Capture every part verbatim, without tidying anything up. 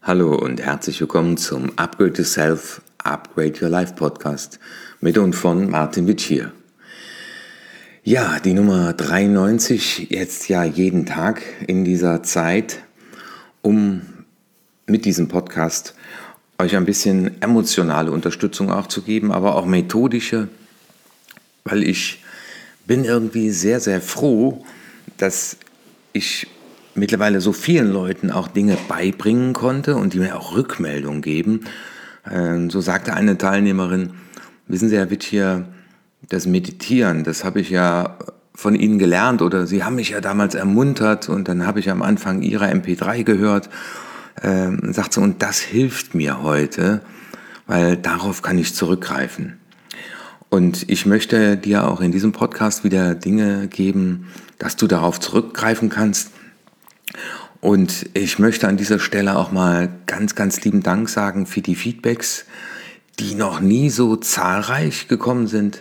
Hallo und herzlich willkommen zum Upgrade Yourself, Upgrade Your Life Podcast mit und von Martin Witsch hier. Ja, die Nummer dreiundneunzig, jetzt ja jeden Tag in dieser Zeit, um mit diesem Podcast euch ein bisschen emotionale Unterstützung auch zu geben, aber auch methodische, weil ich bin irgendwie sehr, sehr froh, dass ich mittlerweile so vielen Leuten auch Dinge beibringen konnte und die mir auch Rückmeldung geben. Ähm, so sagte eine Teilnehmerin, wissen Sie, Herr Witsch, hier, das Meditieren, das habe ich ja von Ihnen gelernt oder Sie haben mich ja damals ermuntert und dann habe ich am Anfang Ihrer M P drei gehört, ähm, sagt sie, und das hilft mir heute, weil darauf kann ich zurückgreifen. Und ich möchte dir auch in diesem Podcast wieder Dinge geben, dass du darauf zurückgreifen kannst. Und ich möchte an dieser Stelle auch mal ganz, ganz lieben Dank sagen für die Feedbacks, die noch nie so zahlreich gekommen sind.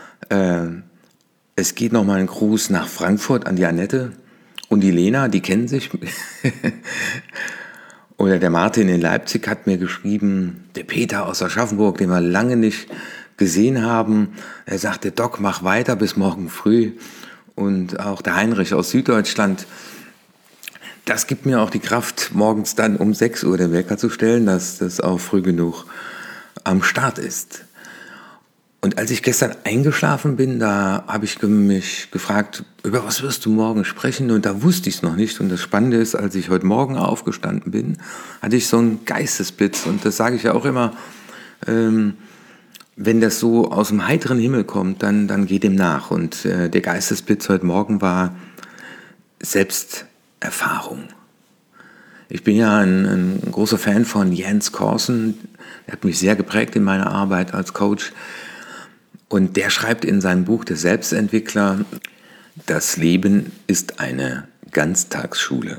Es geht nochmal ein Gruß nach Frankfurt an die Annette und die Lena, die kennen sich. Oder der Martin in Leipzig hat mir geschrieben, der Peter aus Aschaffenburg, den wir lange nicht gesehen haben. Er sagte, Doc, mach weiter bis morgen früh. Und auch der Heinrich aus Süddeutschland. Das gibt mir auch die Kraft, morgens dann um sechs Uhr den Wecker zu stellen, dass das auch früh genug am Start ist. Und als ich gestern eingeschlafen bin, da habe ich mich gefragt, über was wirst du morgen sprechen? Und da wusste ich es noch nicht. Und das Spannende ist, als ich heute Morgen aufgestanden bin, hatte ich so einen Geistesblitz. Und das sage ich ja auch immer, ähm, wenn das so aus dem heiteren Himmel kommt, dann, dann geht dem nach. Und äh, der Geistesblitz heute Morgen war Selbsterfahrung. Ich bin ja ein, ein großer Fan von Jens Korsen. Er hat mich sehr geprägt in meiner Arbeit als Coach. Und der schreibt in seinem Buch Der Selbstentwickler, das Leben ist eine Ganztagsschule.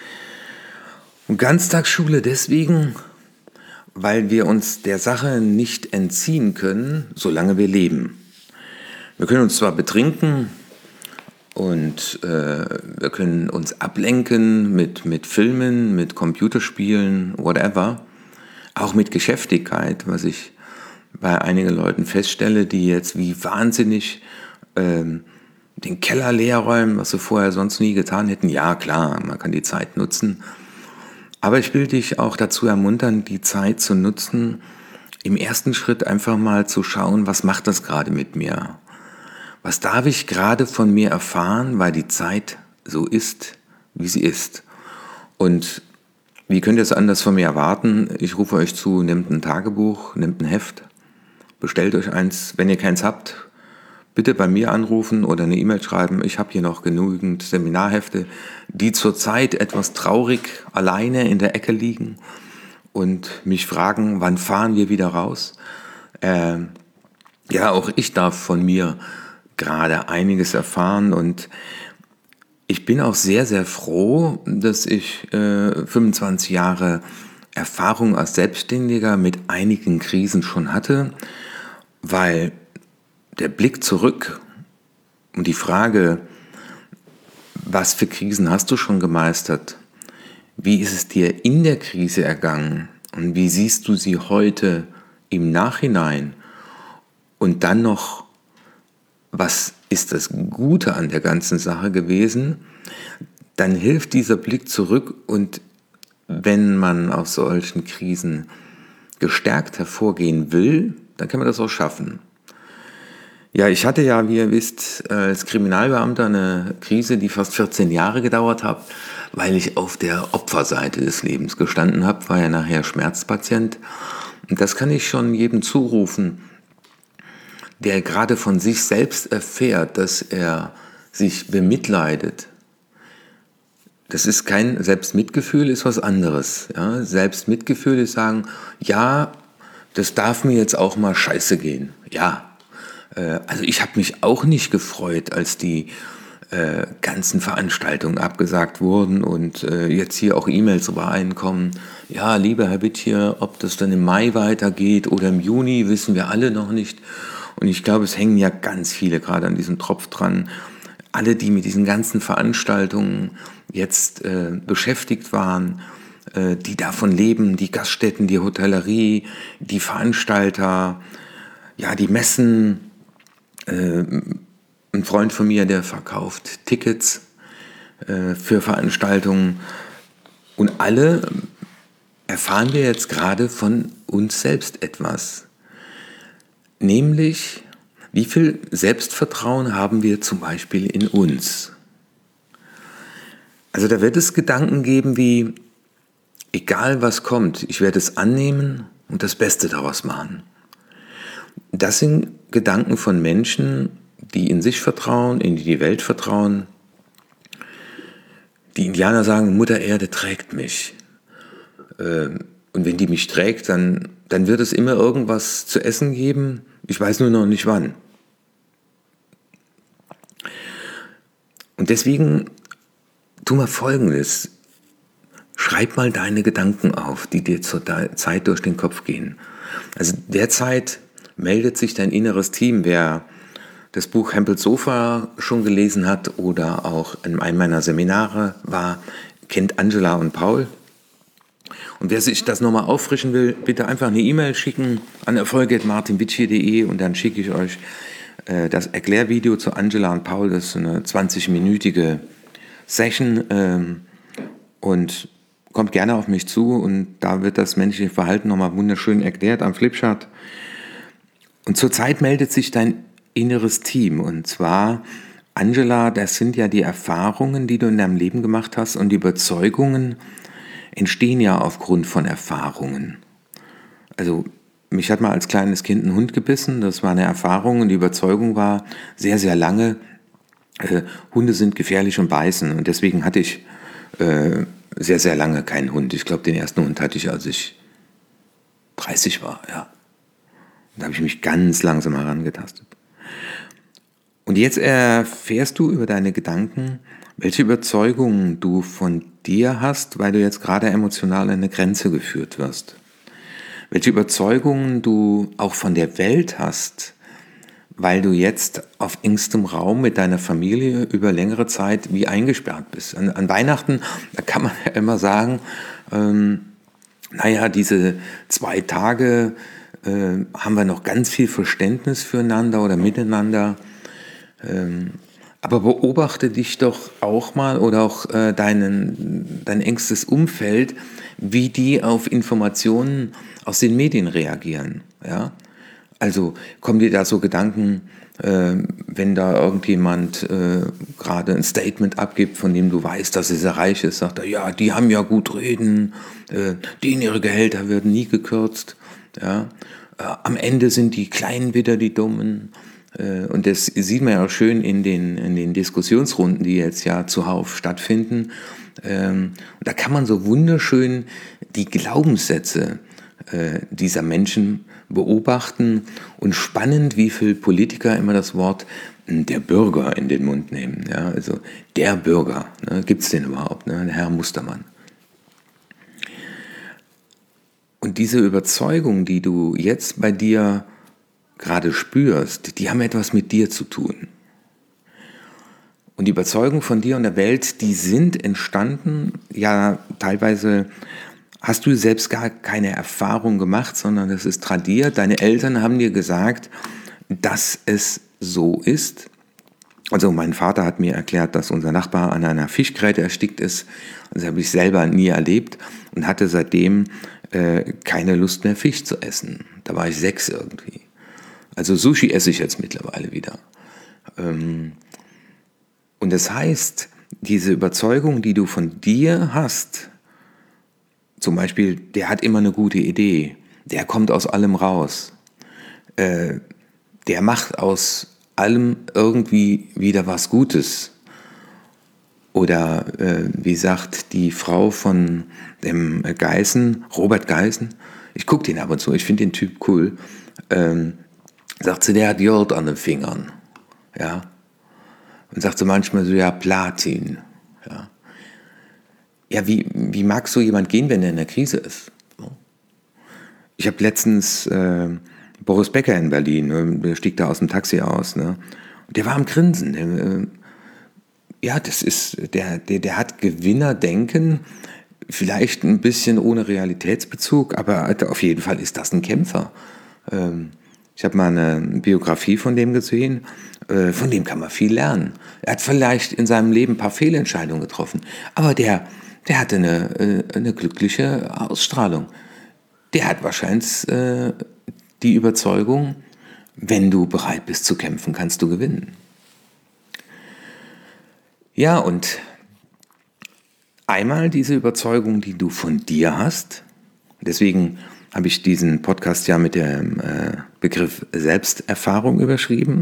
Und Ganztagsschule deswegen, weil wir uns der Sache nicht entziehen können, solange wir leben. Wir können uns zwar betrinken und äh, wir können uns ablenken mit, mit Filmen, mit Computerspielen, whatever, auch mit Geschäftigkeit, was ich bei einigen Leuten feststelle, die jetzt wie wahnsinnig ähm, den Keller leer räumen, was sie vorher sonst nie getan hätten. Ja, klar, man kann die Zeit nutzen. Aber ich will dich auch dazu ermuntern, die Zeit zu nutzen, im ersten Schritt einfach mal zu schauen, was macht das gerade mit mir? Was darf ich gerade von mir erfahren, weil die Zeit so ist, wie sie ist? Und wie könnt ihr es anders von mir erwarten? Ich rufe euch zu, nehmt ein Tagebuch, nehmt ein Heft, bestellt euch eins. Wenn ihr keins habt, bitte bei mir anrufen oder eine E-Mail schreiben. Ich habe hier noch genügend Seminarhefte, die zurzeit etwas traurig alleine in der Ecke liegen und mich fragen, wann fahren wir wieder raus? Äh, ja, auch ich darf von mir gerade einiges erfahren und ich bin auch sehr, sehr froh, dass ich äh, fünfundzwanzig Jahre Erfahrung als Selbstständiger mit einigen Krisen schon hatte, weil der Blick zurück und die Frage, was für Krisen hast du schon gemeistert? Wie ist es dir in der Krise ergangen? Und wie siehst du sie heute im Nachhinein? Und dann noch, was ist das Gute an der ganzen Sache gewesen? Dann hilft dieser Blick zurück und wenn man aus solchen Krisen gestärkt hervorgehen will, dann kann man das auch schaffen. Ja, ich hatte ja, wie ihr wisst, als Kriminalbeamter eine Krise, die fast vierzehn Jahre gedauert hat, weil ich auf der Opferseite des Lebens gestanden habe, war ja nachher Schmerzpatient. Und das kann ich schon jedem zurufen, der gerade von sich selbst erfährt, dass er sich bemitleidet. Das ist kein Selbstmitgefühl, ist was anderes. Ja? Selbstmitgefühl ist sagen, ja, das darf mir jetzt auch mal scheiße gehen. Ja, äh, also ich habe mich auch nicht gefreut, als die äh, ganzen Veranstaltungen abgesagt wurden und äh, jetzt hier auch E-Mails reinkommen. Ja, lieber Herr Witsch hier, ob das dann im Mai weitergeht oder im Juni, wissen wir alle noch nicht. Und ich glaube, es hängen ja ganz viele gerade an diesem Tropf dran. Alle, die mit diesen ganzen Veranstaltungen jetzt äh, beschäftigt waren, äh, die davon leben, die Gaststätten, die Hotellerie, die Veranstalter, ja, die Messen. Äh, ein Freund von mir, der verkauft Tickets äh, für Veranstaltungen. Und alle erfahren wir jetzt gerade von uns selbst etwas. Nämlich, wie viel Selbstvertrauen haben wir zum Beispiel in uns? Also da wird es Gedanken geben wie, egal was kommt, ich werde es annehmen und das Beste daraus machen. Das sind Gedanken von Menschen, die in sich vertrauen, in die Welt vertrauen. Die Indianer sagen, Mutter Erde trägt mich. Und wenn die mich trägt, dann, dann wird es immer irgendwas zu essen geben. Ich weiß nur noch nicht wann. Und deswegen tu mal Folgendes. Schreib mal deine Gedanken auf, die dir zur Zeit durch den Kopf gehen. Also derzeit meldet sich dein inneres Team. Wer das Buch Hempels Sofa schon gelesen hat oder auch in einem meiner Seminare war, kennt Angela und Paul. Und wer sich das nochmal auffrischen will, bitte einfach eine E-Mail schicken an erfolg at martin witschier punkt de und dann schicke ich euch äh, das Erklärvideo zu Angela und Paul. Das ist eine zwanzig-minütige Session ähm, und kommt gerne auf mich zu und da wird das menschliche Verhalten nochmal wunderschön erklärt am Flipchart. Und zurzeit meldet sich dein inneres Team und zwar, Angela, das sind ja die Erfahrungen, die du in deinem Leben gemacht hast und die Überzeugungen entstehen ja aufgrund von Erfahrungen. Also mich hat mal als kleines Kind ein Hund gebissen, das war eine Erfahrung und die Überzeugung war sehr, sehr lange, äh, Hunde sind gefährlich und beißen und deswegen hatte ich äh, sehr, sehr lange keinen Hund. Ich glaube, den ersten Hund hatte ich, als ich dreißig war, ja. Da habe ich mich ganz langsam herangetastet. Und jetzt erfährst du über deine Gedanken, welche Überzeugungen du von dir hast, weil du jetzt gerade emotional an eine Grenze geführt wirst. Welche Überzeugungen du auch von der Welt hast, weil du jetzt auf engstem Raum mit deiner Familie über längere Zeit wie eingesperrt bist. An, an Weihnachten, da kann man ja immer sagen, ähm, naja, diese zwei Tage äh, haben wir noch ganz viel Verständnis füreinander oder miteinander. Ähm, aber beobachte dich doch auch mal oder auch äh, deinen, dein engstes Umfeld, wie die auf Informationen aus den Medien reagieren. Ja? Also kommen dir da so Gedanken, äh, wenn da irgendjemand äh, gerade ein Statement abgibt, von dem du weißt, dass es sehr reich ist, sagt er, ja, die haben ja gut reden, äh, denen ihre Gehälter werden nie gekürzt. Ja? Äh, am Ende sind die Kleinen wieder die Dummen. Äh, und das sieht man ja auch schön in den, in den Diskussionsrunden, die jetzt ja zuhauf stattfinden. Ähm, und da kann man so wunderschön die Glaubenssätze äh, dieser Menschen beobachten und spannend, wie viele Politiker immer das Wort der Bürger in den Mund nehmen. Ja, also der Bürger, ne, gibt es den überhaupt, ne, der Herr Mustermann. Und diese Überzeugung, die du jetzt bei dir gerade spürst, die haben etwas mit dir zu tun. Und die Überzeugung von dir und der Welt, die sind entstanden, ja teilweise hast du selbst gar keine Erfahrung gemacht, sondern das ist tradiert. Deine Eltern haben dir gesagt, dass es so ist. Also mein Vater hat mir erklärt, dass unser Nachbar an einer Fischgräte erstickt ist. Das habe ich selber nie erlebt und hatte seitdem äh, keine Lust mehr, Fisch zu essen. Da war ich sechs irgendwie. Also Sushi esse ich jetzt mittlerweile wieder. Ähm, und das heißt, diese Überzeugung, die du von dir hast, zum Beispiel, der hat immer eine gute Idee, der kommt aus allem raus, äh, der macht aus allem irgendwie wieder was Gutes. Oder äh, wie sagt die Frau von dem Geißen, Robert Geißen, ich gucke den ab und zu, ich finde den Typ cool, ähm, sagt sie, der hat Jod an den Fingern, ja, und sagt sie manchmal so, ja, Platin, ja. Ja, wie, wie mag so jemand gehen, wenn er in der Krise ist? Ich habe letztens äh, Boris Becker in Berlin, ne, der stieg da aus dem Taxi aus, ne? Der war am Grinsen. Der, äh, ja, das ist, der, der, der hat Gewinnerdenken. vielleicht ein bisschen ohne Realitätsbezug, aber auf jeden Fall ist das ein Kämpfer. Ähm, ich habe mal eine Biografie von dem gesehen, äh, von dem kann man viel lernen. Er hat vielleicht in seinem Leben ein paar Fehlentscheidungen getroffen, aber der, der hatte eine, äh, eine glückliche Ausstrahlung. Der hat wahrscheinlich äh, die Überzeugung, wenn du bereit bist zu kämpfen, kannst du gewinnen. Ja, und einmal diese Überzeugung, die du von dir hast, deswegen habe ich diesen Podcast ja mit dem äh, Begriff Selbsterfahrung überschrieben.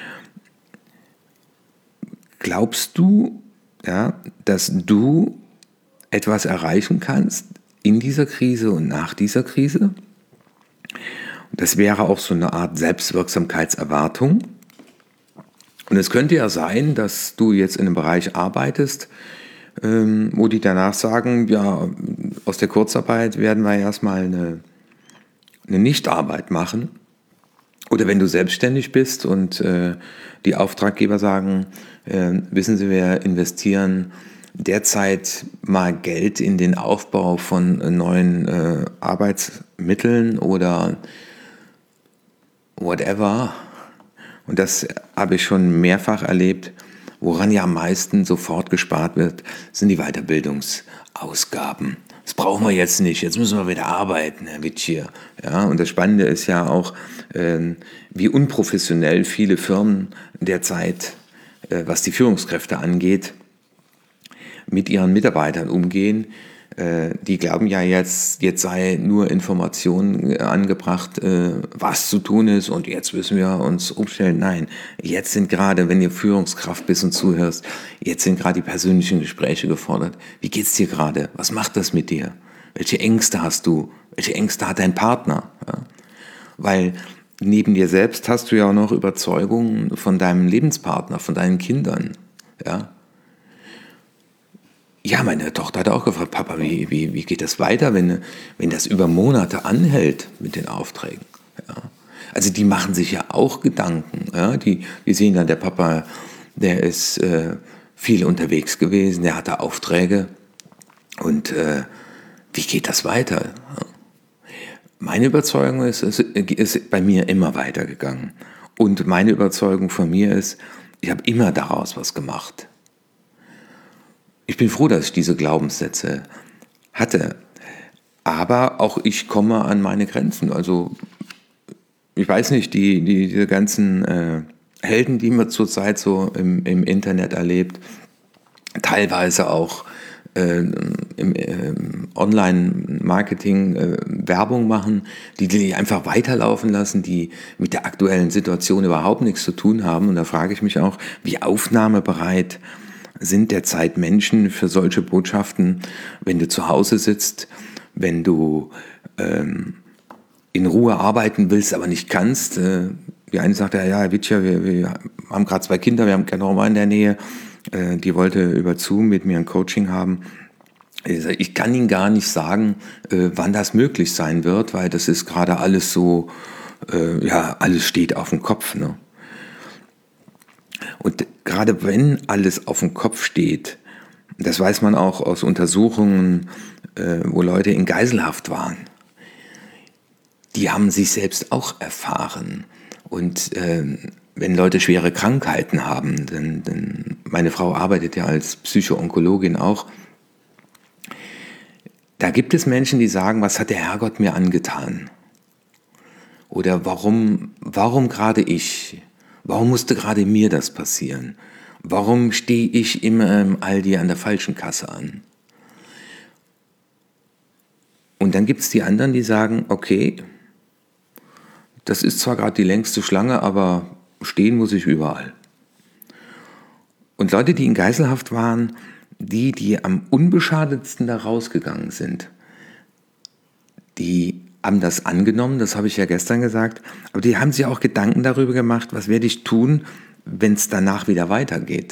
Glaubst du, ja, dass du etwas erreichen kannst in dieser Krise und nach dieser Krise? Das wäre auch so eine Art Selbstwirksamkeitserwartung. Und es könnte ja sein, dass du jetzt in einem Bereich arbeitest, ähm, wo die danach sagen, ja, aus der Kurzarbeit werden wir erstmal eine, eine Nichtarbeit machen. Oder wenn du selbstständig bist und äh, die Auftraggeber sagen, äh, wissen Sie, wir investieren derzeit mal Geld in den Aufbau von äh, neuen äh, Arbeitsmitteln oder whatever. Und das habe ich schon mehrfach erlebt. Woran ja am meisten sofort gespart wird, sind die Weiterbildungsausgaben. Das brauchen wir jetzt nicht, jetzt müssen wir wieder arbeiten, Herr Witschier. Ja, und das Spannende ist ja auch, äh, wie unprofessionell viele Firmen derzeit, äh, was die Führungskräfte angeht, mit ihren Mitarbeitern umgehen. Äh, die glauben ja jetzt, jetzt sei nur Information äh, angebracht, äh, was zu tun ist und jetzt müssen wir uns umstellen. Nein, jetzt sind gerade, wenn ihr Führungskraft bist und zuhörst, jetzt sind gerade die persönlichen Gespräche gefordert. Wie geht's dir gerade? Was macht das mit dir? Welche Ängste hast du? Welche Ängste hat dein Partner? Ja? Weil neben dir selbst hast du ja auch noch Überzeugungen von deinem Lebenspartner, von deinen Kindern. Ja? Ja, meine Tochter hat auch gefragt, Papa, wie, wie, wie geht das weiter, wenn, wenn das über Monate anhält mit den Aufträgen? Ja. Also die machen sich ja auch Gedanken. Ja. Die, die sehen dann, der Papa, der ist äh, viel unterwegs gewesen, der hatte Aufträge. Und äh, wie geht das weiter? Ja. Meine Überzeugung ist, es ist bei mir immer weitergegangen. Und meine Überzeugung von mir ist, ich habe immer daraus was gemacht. Ich bin froh, dass ich diese Glaubenssätze hatte. Aber auch ich komme an meine Grenzen. Also ich weiß nicht, die, die, diese ganzen äh, Helden, die man zurzeit so im, im Internet erlebt, teilweise auch äh, im äh, Online-Marketing äh, Werbung machen, die die einfach weiterlaufen lassen, die mit der aktuellen Situation überhaupt nichts zu tun haben. Und da frage ich mich auch, wie aufnahmebereit sind derzeit Menschen für solche Botschaften, wenn du zu Hause sitzt, wenn du ähm, in Ruhe arbeiten willst, aber nicht kannst. Äh, die eine sagt, ja, ja, Herr Witschier, wir, wir haben gerade zwei Kinder, wir haben keine Oma in der Nähe, äh, die wollte über Zoom mit mir ein Coaching haben. Ich kann Ihnen gar nicht sagen, äh, wann das möglich sein wird, weil das ist gerade alles so, äh, ja, alles steht auf dem Kopf, ne? Und gerade wenn alles auf dem Kopf steht, das weiß man auch aus Untersuchungen, äh, wo Leute in Geiselhaft waren, die haben sich selbst auch erfahren. Und äh, wenn Leute schwere Krankheiten haben, denn, denn meine Frau arbeitet ja als Psycho-Onkologin auch, da gibt es Menschen, die sagen, was hat der Herrgott mir angetan? Oder warum, warum gerade ich? Warum musste gerade mir das passieren? Warum stehe ich immer im Aldi an der falschen Kasse an? Und dann gibt es die anderen, die sagen, okay, das ist zwar gerade die längste Schlange, aber stehen muss ich überall. Und Leute, die in Geiselhaft waren, die, die am unbeschadetsten da rausgegangen sind, die haben das angenommen, das habe ich ja gestern gesagt, aber die haben sich auch Gedanken darüber gemacht, was werde ich tun, wenn es danach wieder weitergeht.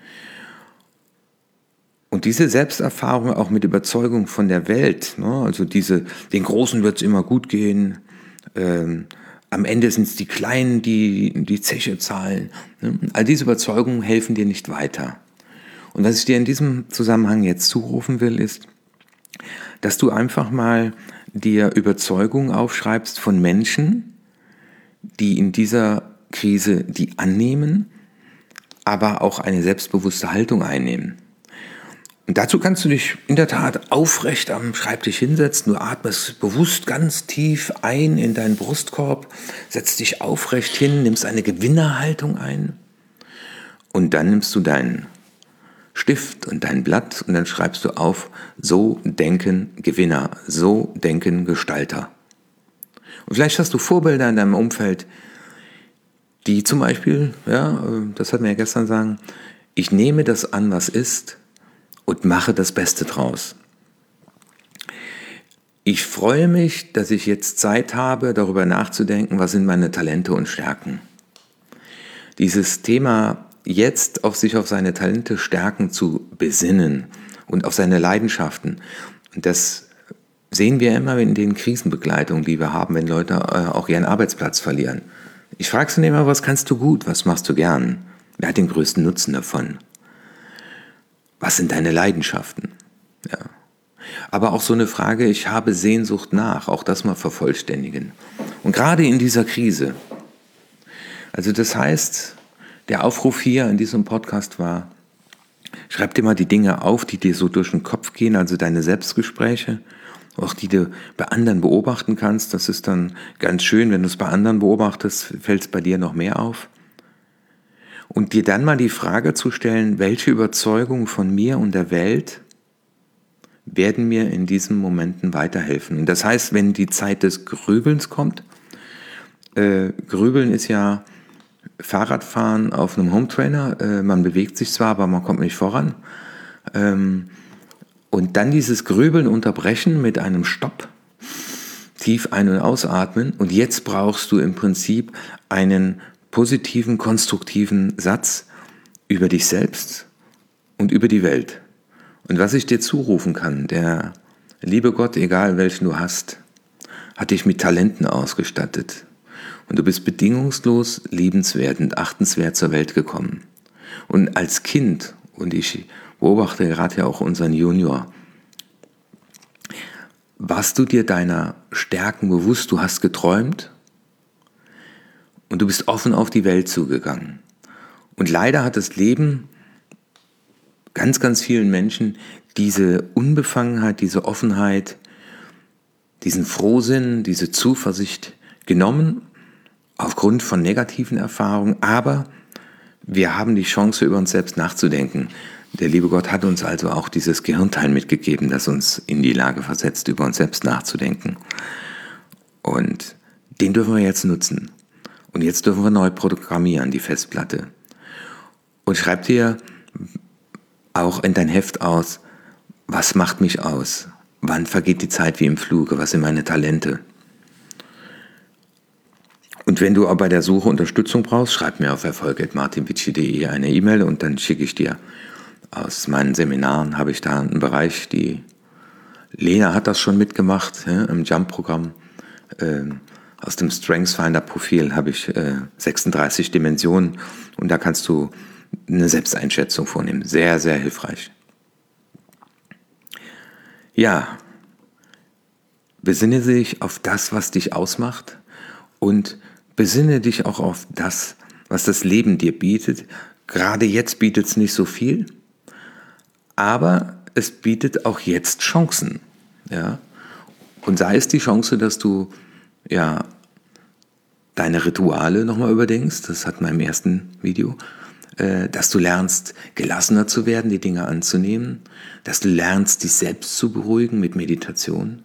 Und diese Selbsterfahrung auch mit Überzeugung von der Welt, ne, also diese, den Großen wird es immer gut gehen, ähm, am Ende sind es die Kleinen, die die Zeche zahlen. Ne? All diese Überzeugungen helfen dir nicht weiter. Und was ich dir in diesem Zusammenhang jetzt zurufen will, ist, dass du einfach mal dir Überzeugungen aufschreibst von Menschen, die in dieser Krise die annehmen, aber auch eine selbstbewusste Haltung einnehmen. Und dazu kannst du dich in der Tat aufrecht am Schreibtisch hinsetzen. Du atmest bewusst ganz tief ein in deinen Brustkorb, setzt dich aufrecht hin, nimmst eine Gewinnerhaltung ein und dann nimmst du deinen Stift und dein Blatt und dann schreibst du auf: So denken Gewinner, so denken Gestalter. Und vielleicht hast du Vorbilder in deinem Umfeld, die zum Beispiel, ja, das hatten wir ja gestern sagen, ich nehme das an, was ist, und mache das Beste draus. Ich freue mich, dass ich jetzt Zeit habe, darüber nachzudenken, was sind meine Talente und Stärken. Dieses Thema, jetzt auf sich auf seine Talente, Stärken zu besinnen und auf seine Leidenschaften, das sehen wir immer in den Krisenbegleitungen, die wir haben, wenn Leute auch ihren Arbeitsplatz verlieren. Ich frage sie immer, was kannst du gut, was machst du gern? Wer hat den größten Nutzen davon? Was sind deine Leidenschaften? Ja. Aber auch so eine Frage, ich habe Sehnsucht nach, auch das mal vervollständigen. Und gerade in dieser Krise, also das heißt, der Aufruf hier in diesem Podcast war, schreib dir mal die Dinge auf, die dir so durch den Kopf gehen, also deine Selbstgespräche, auch die du bei anderen beobachten kannst. Das ist dann ganz schön, wenn du es bei anderen beobachtest, fällt es bei dir noch mehr auf. Und dir dann mal die Frage zu stellen, welche Überzeugungen von mir und der Welt werden mir in diesen Momenten weiterhelfen. Und das heißt, wenn die Zeit des Grübelns kommt, äh, Grübeln ist ja Fahrradfahren auf einem Hometrainer, äh, man bewegt sich zwar, aber man kommt nicht voran. Ähm, und dann dieses Grübeln unterbrechen mit einem Stopp, tief ein- und ausatmen. Und jetzt brauchst du im Prinzip einen positiven, konstruktiven Satz über dich selbst und über die Welt. Und was ich dir zurufen kann, der liebe Gott, egal welchen du hast, hat dich mit Talenten ausgestattet. Und du bist bedingungslos liebenswert und achtenswert zur Welt gekommen. Und als Kind, und ich beobachte gerade ja auch unseren Junior, warst du dir deiner Stärken bewusst, du hast geträumt, und du bist offen auf die Welt zugegangen. Und leider hat das Leben ganz, ganz vielen Menschen diese Unbefangenheit, diese Offenheit, diesen Frohsinn, diese Zuversicht genommen, aufgrund von negativen Erfahrungen. Aber wir haben die Chance, über uns selbst nachzudenken. Der liebe Gott hat uns also auch dieses Gehirnteil mitgegeben, das uns in die Lage versetzt, über uns selbst nachzudenken. Und den dürfen wir jetzt nutzen. Und jetzt dürfen wir neu programmieren, die Festplatte. Und schreib dir auch in dein Heft aus, was macht mich aus? Wann vergeht die Zeit wie im Fluge? Was sind meine Talente? Und wenn du auch bei der Suche Unterstützung brauchst, schreib mir auf erfolg at martin vici punkt de eine E-Mail und dann schicke ich dir aus meinen Seminaren, habe ich da einen Bereich, die Lena hat das schon mitgemacht, ja, im Jump-Programm. Ähm, Aus dem StrengthsFinder-Profil habe ich äh, sechsunddreißig Dimensionen und da kannst du eine Selbsteinschätzung vornehmen. Sehr, sehr hilfreich. Ja, besinne dich auf das, was dich ausmacht und besinne dich auch auf das, was das Leben dir bietet. Gerade jetzt bietet es nicht so viel, aber es bietet auch jetzt Chancen. Ja? Und sei es die Chance, dass du ja, deine Rituale nochmal überdenkst, das hatten wir im ersten Video, äh, dass du lernst, gelassener zu werden, die Dinge anzunehmen, dass du lernst, dich selbst zu beruhigen mit Meditation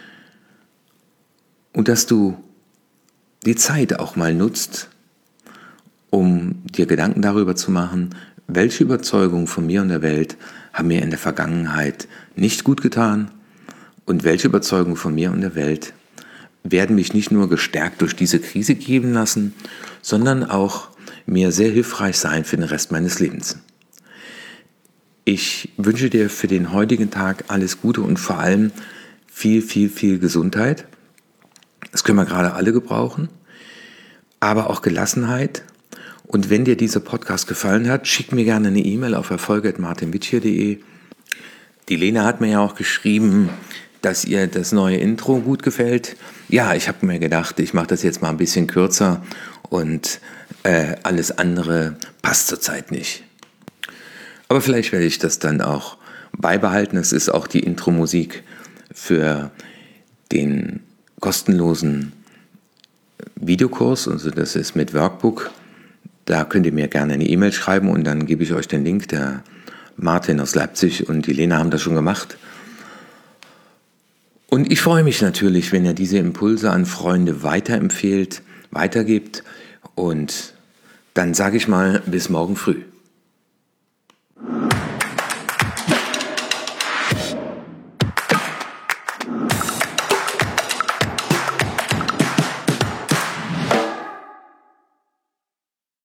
und dass du die Zeit auch mal nutzt, um dir Gedanken darüber zu machen, welche Überzeugungen von mir und der Welt haben mir in der Vergangenheit nicht gut getan und welche Überzeugungen von mir und der Welt werden mich nicht nur gestärkt durch diese Krise geben lassen, sondern auch mir sehr hilfreich sein für den Rest meines Lebens. Ich wünsche dir für den heutigen Tag alles Gute und vor allem viel, viel, viel Gesundheit. Das können wir gerade alle gebrauchen, aber auch Gelassenheit. Und wenn dir dieser Podcast gefallen hat, schick mir gerne eine E-Mail auf erfolg at martin vici punkt de. Die Lena hat mir ja auch geschrieben, dass ihr das neue Intro gut gefällt. Ja, ich habe mir gedacht, ich mache das jetzt mal ein bisschen kürzer und äh, alles andere passt zurzeit nicht. Aber vielleicht werde ich das dann auch beibehalten. Es ist auch die Intro-Musik für den kostenlosen Videokurs, also das ist mit Workbook. Da könnt ihr mir gerne eine E-Mail schreiben und dann gebe ich euch den Link. Der Martin aus Leipzig und die Lena haben das schon gemacht. Und ich freue mich natürlich, wenn ihr diese Impulse an Freunde weiterempfehlt, weitergebt. Und dann sage ich mal, bis morgen früh.